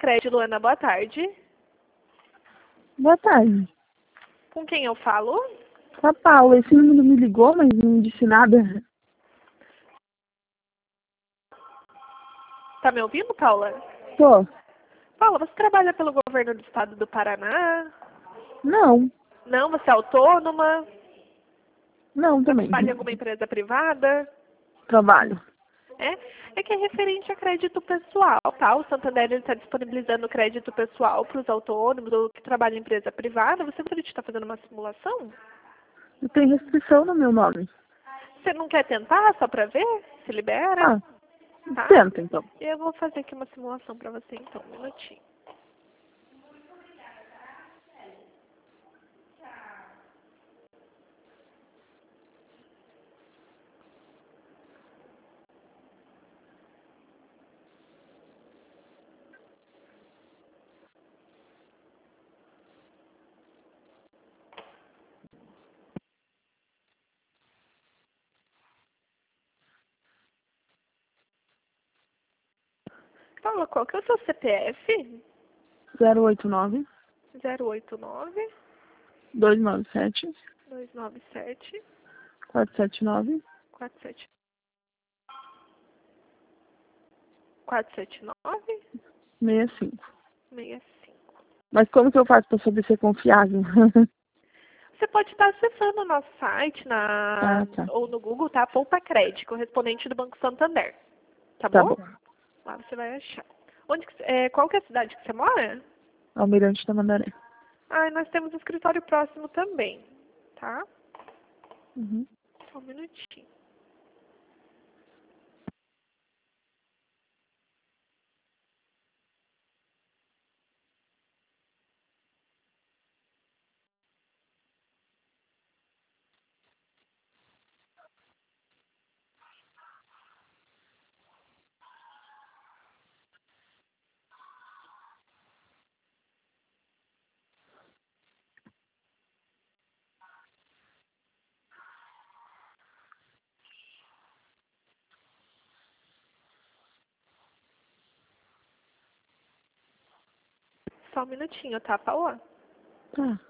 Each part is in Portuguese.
Crédito, Luana, boa tarde. Boa tarde. Com quem eu falo? A Paula, esse número me ligou, mas não disse nada. Tá me ouvindo, Paula? Tô. Paula, você trabalha pelo governo do estado do Paraná? Não. Não, você é autônoma? Não, também. Trabalha em alguma empresa privada? Trabalho. É que é referente a crédito pessoal, tá? O Santander está disponibilizando crédito pessoal para os autônomos ou que trabalham em empresa privada. Você gostaria de estar fazendo uma simulação? Eu tenho restrição no meu nome. Você não quer tentar só para ver se libera? Ah, Tá? tenta então. Eu vou fazer aqui uma simulação para você então, um minutinho. Paula, qual que é o seu CPF? 089 089 297 297 479 47 479 65. 65. Mas como que eu faço para saber se é confiável? Você pode estar acessando o nosso site Tá. ou no Google, tá? Poupa Crédito, correspondente do Banco Santander. Tá Tá bom? bom. Lá você vai achar. Qual que é a cidade que você mora? Almirante da Mandaré. Ah, nós temos um escritório próximo também, tá? Uhum. Só um minutinho. Só um minutinho, tá, Paula? Tá.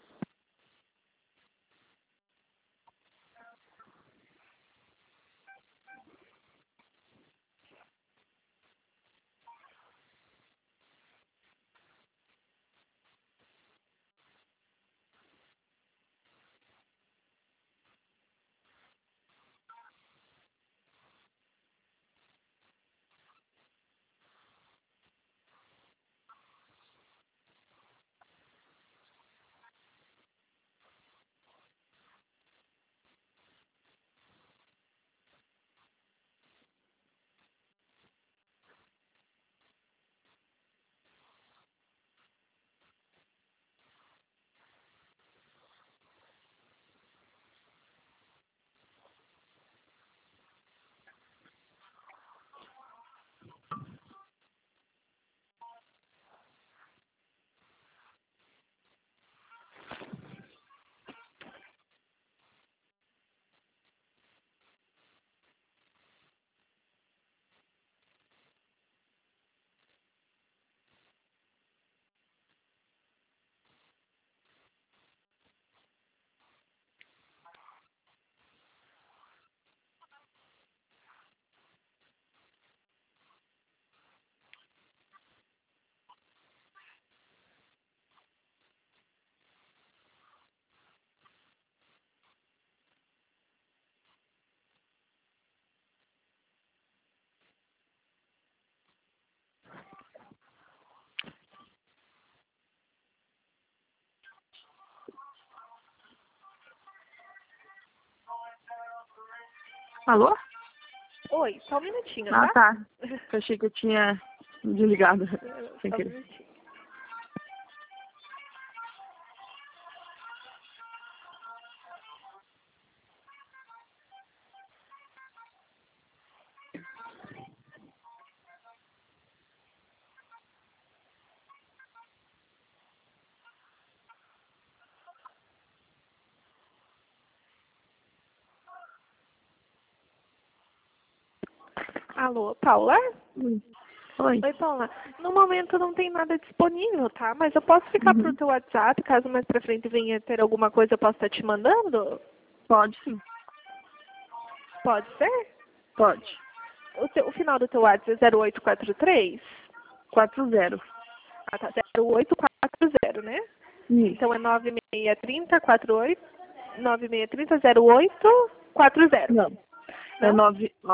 Alô? Oi, só um minutinho, Ah, tá? tá. Eu achei que eu tinha desligado sem Só um querer. minutinho. Alô, Paula? Hum. Oi. Oi, Paula. No momento não tem nada disponível, tá? Mas eu posso ficar pro teu WhatsApp, caso mais pra frente venha ter alguma coisa, eu posso estar te mandando? Pode sim. Pode ser? Pode. O final do teu WhatsApp é 0843? 40. Ah, tá. 0840, né? Isso. Então é 9630 48 9630 0840. Não. É Não?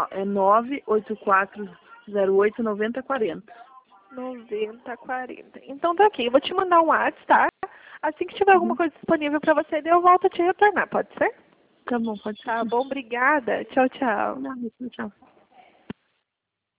98408 9040. 9040. Então tá aqui. Eu vou te mandar um WhatsApp, tá? Assim que tiver alguma coisa disponível pra você, daí eu volto a te retornar. Pode ser? Tá bom, pode ser. Tá bom, obrigada. Tchau, tchau. Não, tchau.